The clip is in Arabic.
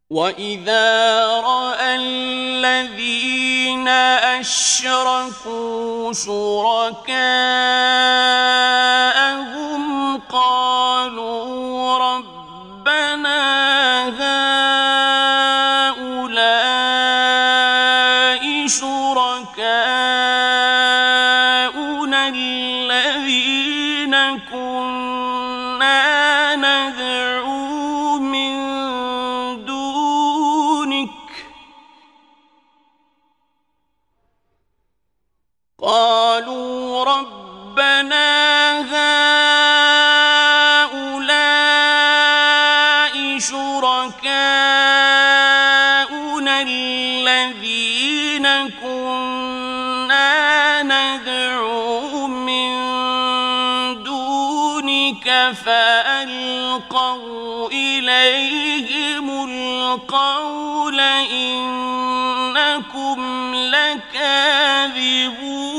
وَإِذَا رَأَى الَّذِينَ أَشْرَكُوا شُرَكَاءَهُمْ قَالُوا رَبَّنَا هَؤُلَاءِ شُرَكَاؤُنَا الَّذِينَ كُنَّا نَدْعُو مِن دُونِكَ قَالُوا رَبَّنَا هَؤُلَاءِ شُرَكَاؤُنَا الَّذِينَ كُنَّا نَدْعُو مِن دُونِكَ فَأَلْقَوْا إِلَيْهِمُ الْقَوْلَ إِنَّكُمْ لَكَاذِبُونَ